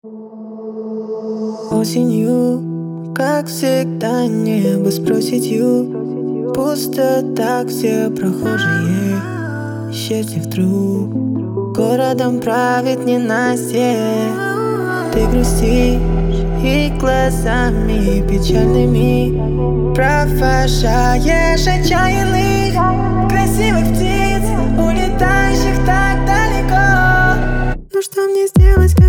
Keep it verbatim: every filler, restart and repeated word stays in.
Осенью, как всегда, небо с проседью. Пусто так, все прохожие исчезли вдруг. Городом правит ненастье. Ты грустишь и глазами печальными провожаешь отчаянных красивых птиц, улетающих так далеко. Ну что мне сделать?